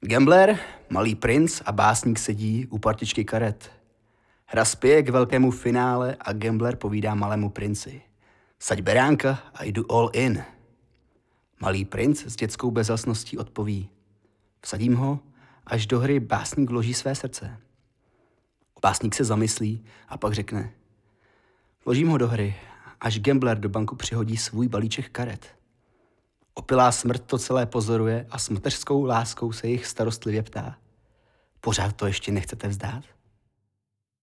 Gambler, malý princ a básník sedí u partičky karet. Hra spěje k velkému finále a gambler povídá malému princi. Saď beránka a jdu all in. Malý princ s dětskou bezhlesností odpoví. Vsadím ho, až do hry básník vloží své srdce. Básník se zamyslí a pak řekne. Vložím ho do hry, až gambler do banku přihodí svůj balíček karet. Opilá smrt to celé pozoruje a s mateřskou láskou se jich starostlivě ptá. Pořád to ještě nechcete vzdát?